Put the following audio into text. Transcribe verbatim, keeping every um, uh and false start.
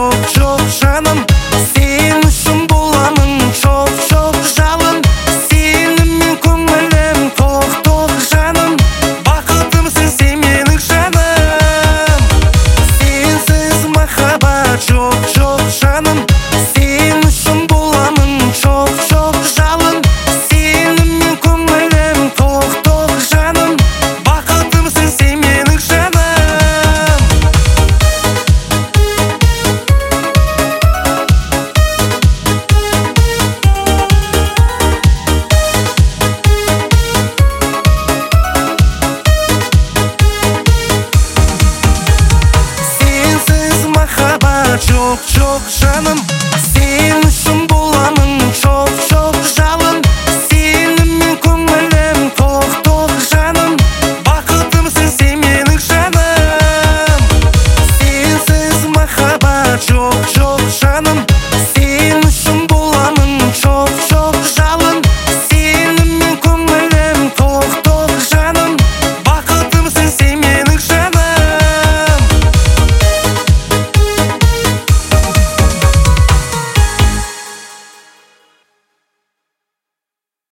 çok çok жаным. Сен үшін боламын çok çok жалын. Сеніммен көңілім тоқ тоқ жаным. Бақытымсың сен менің жаным. Сенсіз махаббат жоқ жоқ жаным. Сен үшін боламын çok çok жалын. Сеніммен көңілім тоқ тоқ жаным. Бақытымсың сен менің жаным. Сенсіз махаббат жоқ жоқ жаным.